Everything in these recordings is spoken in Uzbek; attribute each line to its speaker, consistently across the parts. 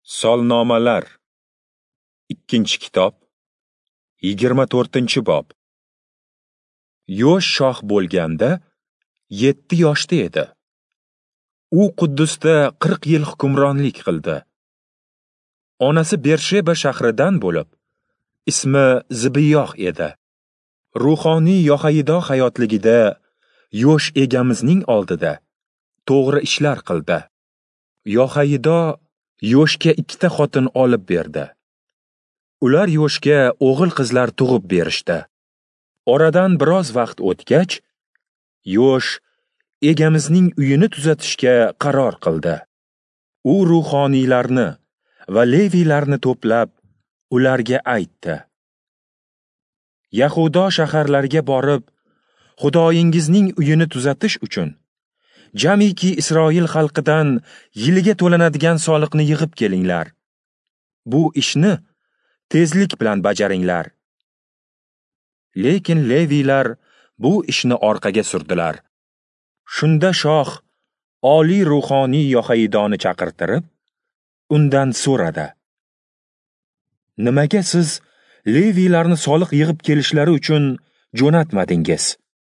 Speaker 1: Solnomalar 2-kitob 24-bob. Yosh shoh bo'lganda 7 yoshda edi. U Quddusda 40 yil hukmronlik qildi. Onasi Bersheba shahridan bo'lib, ismi Zibiyoh edi. Ruhoniy Yohayido hayotligida yosh egamizning oldida to'g'ri ishlar qildi. Yohayido yoshga 2 xotin olib berdi. Ular yoshga o'g'il qizlar tug'ib berishdi. Oradan biroz vaqt o'tgach, yosh egamizning uyini tuzatishga qaror qildi. U ruhoniylarni va leviylarni to'plab, ularga aytdi: Yahudo shaharlariga borib, Xudoyingizning uyini tuzatish uchun jamiki Isroil xalqidan yiliga to'lanadigan soliqni yig'ib kelinglar. Bu ishni tezlik bilan bajaringlar. Lekin leviylar bu ishni orqaga surdilar. Shunda shoh oliy ruhoniy Yohayidoni chaqirtirib, undan so'radi: Nimaga siz leviylarni soliq yig'ib kelishlari uchun jo'natmadingiz?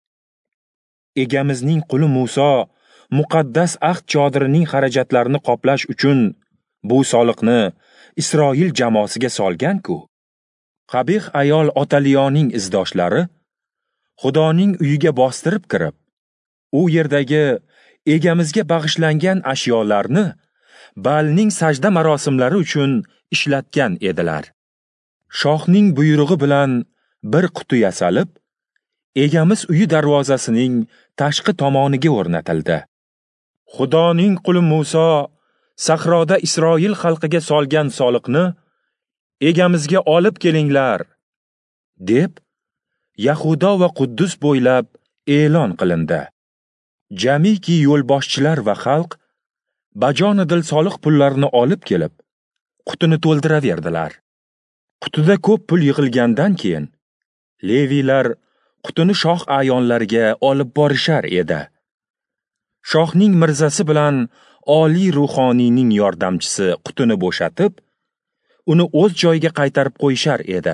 Speaker 1: Egamizning quli Muso muqaddas ahd chodirining xarajatlarini qoplash uchun bu soliqni Isroil jamoasiga solgan-ku. Qabih ayol Otaliyoning izdoshlari Xudoning uyiga bostirib kirib, u yerdagi egamizga bag'ishlangan ashyolarni Baalning sajda marosimlari uchun ishlatgan edilar. Shohning buyrug'i bilan bir quti yasalib, egamiz uyi darvozasining tashqi tomoniga o'rnatildi. Xudoning quli Muso sahroda Isroil xalqiga solgan soliqni egamizga olib kelinglar, deb Yahudo va Quddus bo'ylab e'lon qilindi. Jamiki yo'lboshchilar va xalq bajonidil soliq pullarini olib kelib, qutini to'ldiraverdilar. Qutida ko'p pul yig'ilgandan keyin leviylar qutini shoh ayonlariga olib borishar edi. Shohning mirzasi bilan oliy ruhoniyning yordamchisi qutini bo'shatib, uni o'z joyiga qaytarib qo'yishar edi.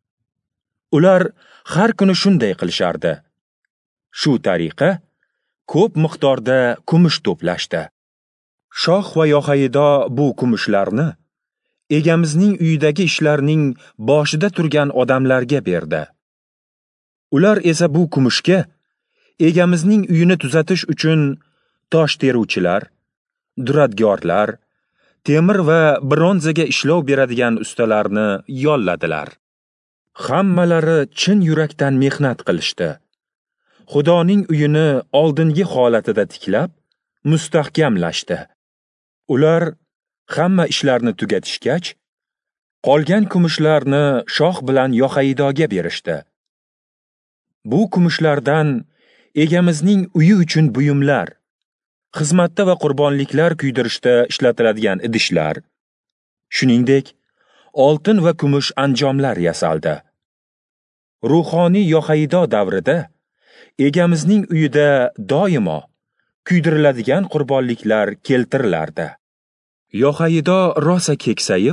Speaker 1: Ular har kuni shunday qilishardi. Shu tariqa ko'p miqdorda kumush to'plashdi. Shoh va Yohayido bu kumushlarni egamizning uyidagi ishlarning boshida turgan odamlarga berdi. Ular esa bu kumushga egamizning uyini tuzatish uchun tosh teruvchilar, duradgorlar, temir va bronzaga ishlov beradigan ustalarni yolladilar. Hammalari chin yurakdan mehnat qilishdi. Xudoning uyini oldingi holatida tiklab, mustahkamlashdi. Ular hamma ishlarni tugatishgach, qolgan kumushlarni shoh bilan Yohayidoga berishdi. Bu kumushlardan egamizning uyi uchun buyumlar, xizmatda va qurbonliklar kuydirishda ishlatiladigan idishlar, shuningdek, oltin va kumush anjomlar yasaldi. Ruhoniy Yohayido davrida egamizning uyida doimo kuydiriladigan qurbonliklar keltirilardi. Yohayido rosa keksayib,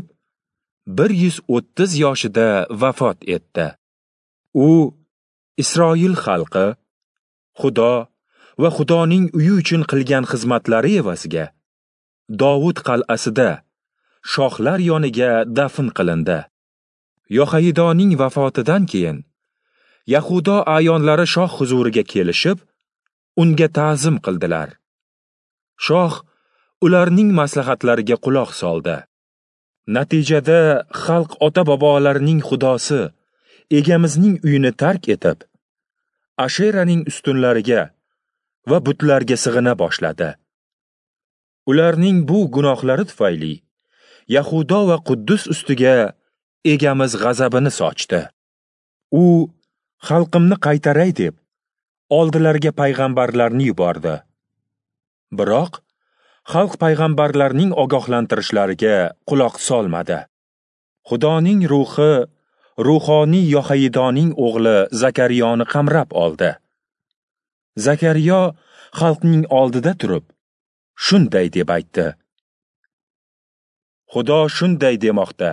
Speaker 1: 130 yoshida vafot etdi. U Isroil xalqi, Xudo va Xudoning uyi uchun qilgan xizmatlari evaziga Dovud qal'asida shohlar yoniga dafn qilindi. Yohayidoning vafotidan keyin Yahudo ayonlari shoh huzuriga kelishib, unga ta'zim qildilar. Shoh ularning maslahatlariga quloq soldi. Natijada xalq ota-bobolarining xudosi egamizning uyini tark etib, Asheraning ustunlariga va butlarga sig'ina boshladi. Ularning bu gunohlari tufayli Yahudo va Quddus ustiga egamiz g'azabini sochdi. U xalqimni qaytaray deb oldilariga payg'ambarlarni yubordi. Biroq xalq payg'ambarlarning ogohlantirishlariga quloq solmadi. Xudoning ruhi ruhoniy Yohayidoning o'g'li Zakariyoni qamrab oldi. Zakariyo xalqning oldida turib, shunday deb aytdi: Xudo shunday demoqda: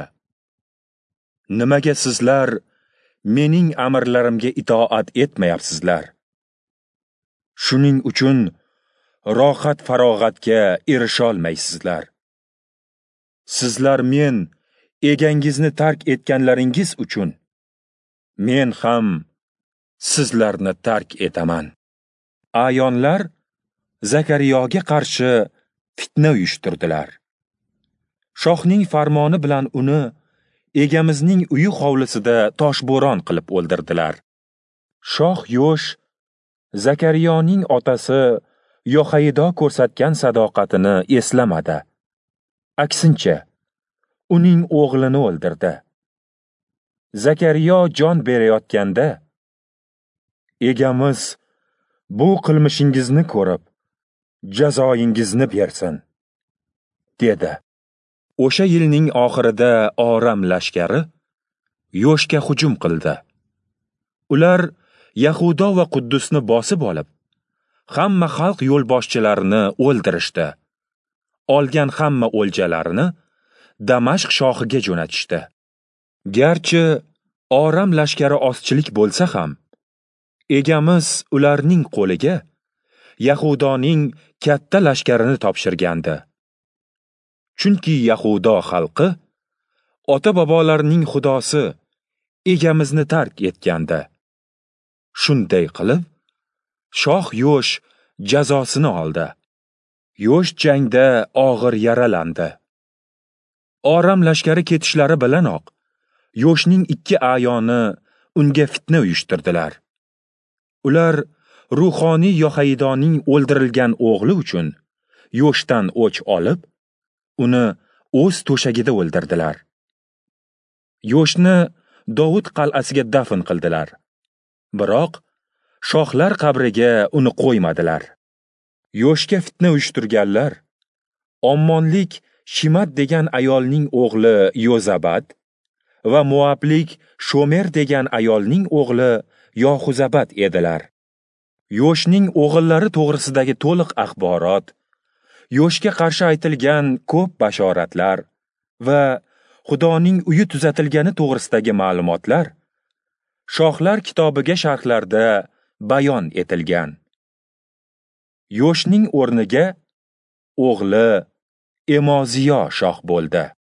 Speaker 1: nimaga sizlar mening amrlarimga itoat etmayapsizlar? Shuning uchun rohat farog'atga erisholmaysizlar. Sizlar men egangizni tark etganlaringiz uchun men ham sizlarni tark etaman. Ayonlar Zakariyoga qarshi fitna uyushtirdilar. Shohning farmoni bilan uni egamizning uyi hovlisida toshbo'ron qilib o'ldirdilar. Shoh Yosh Zakariyoning otasi Yohayido ko'rsatgan sadoqatini eslamadi. Aksincha, uning o'g'lini o'ldirdi. Zakariyo jon berayotganda, egamiz bu qilmishingizni ko'rib, jazoingizni bersin, dedi. O'sha yilning oxirida Oram lashkari Yoshga hujum qildi. Ular Yahudo va Quddusni bosib olib, hamma xalq yo'lboshchilarini o'ldirishdi. Olgan hamma o'ljalarini Damashq shohiga jo'natishdi. Garchi Oram lashkari ozchilik bo'lsa ham, egamiz ularning qo'liga Yahudoning katta lashkarini topshirgandi. Chunki Yahudo xalqi ota-bobolarining xudosi egamizni tark etgandi. Shunday qilib, shoh Yosh jazosini oldi. Yosh jangda og'ir yaralandi. Oram lashkari ketishlari bilanoq Yoshning ikki ayoni unga fitna uyushtirdilar. Ular ruhoniy Yohayidoning o'ldirilgan o'g'li uchun Yoshdan o'ch olib, uni o'z to'shagida o'ldirdilar. Yoshni Dovud qal'asiga dafn qildilar. Biroq shohlar qabriga uni qo'ymadilar. Yoshga fitna uyushtirganlar Ommonlik Shimat degan ayolning o'g'li Yozabat va Moablik Shomer degan ayolning o'g'li Yohuzabat edilar. Yoshning o'g'illari to'g'risidagi to'liq axborot, Yoshga qarshi aytilgan ko'p bashoratlar va Xudoning uyi tuzatilgani to'g'risidagi ma'lumotlar Shohlar kitobiga sharhlarda bayon etilgan. Yoshning o'rniga o'g'li Emoziyo shoh bo'ldi.